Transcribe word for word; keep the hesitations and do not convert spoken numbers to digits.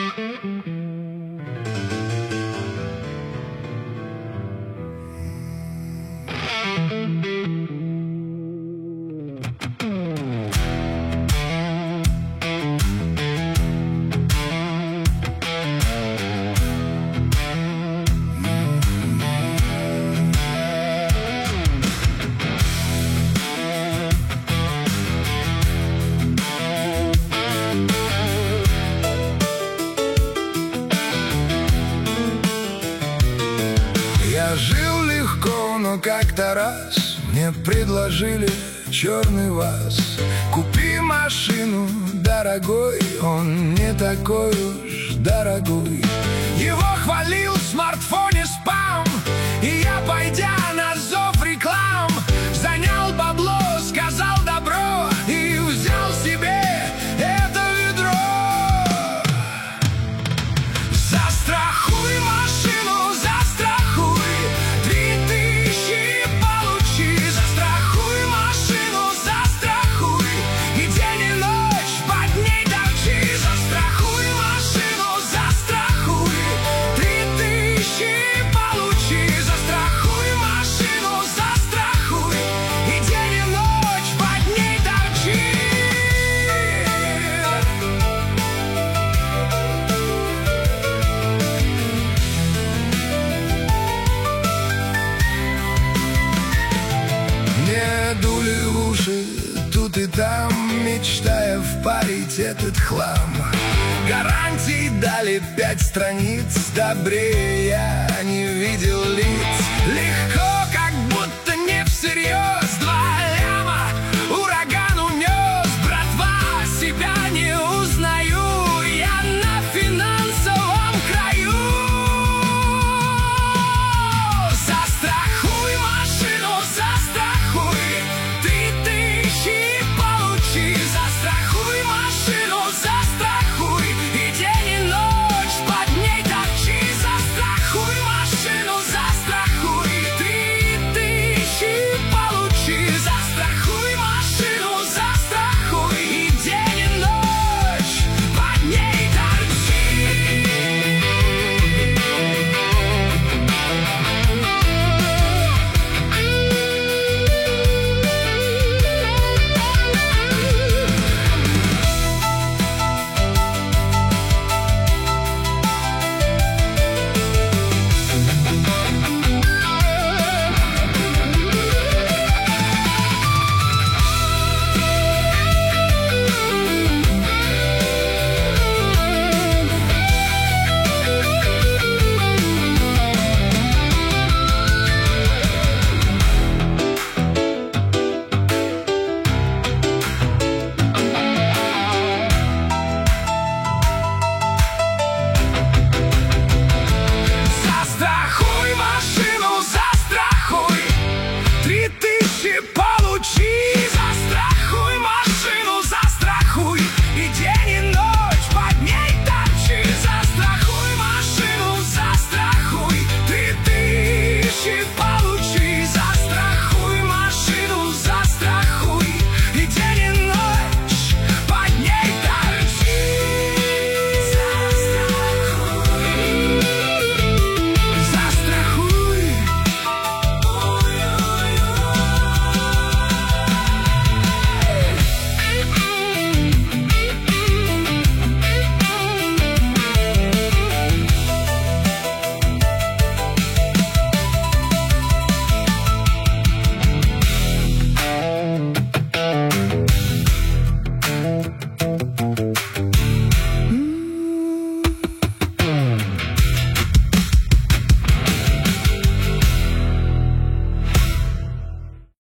Я жил легко, но как-то раз мне предложили черный ВАЗ. Купи машину, дорогой, он не такой уж дорогой. Его хвалил в смартфоне спам, и я, пойдя на зов реклам, занял бабло, сказал добро и взял себе это ведро. Застрахуй машину, застрахуй, три тысячи получи. Застрахуй машину, застрахуй, и день и ночь под ней торчи. Застрахуй машину, застрахуй, три тысячи получи. Застрахуй машину, застрахуй, и день и ночь под ней торчи. Мне дули в уши тут и там, мечтая впарить этот хлам. Гарантий дали пять страниц, добрее я не видел лиц. Легко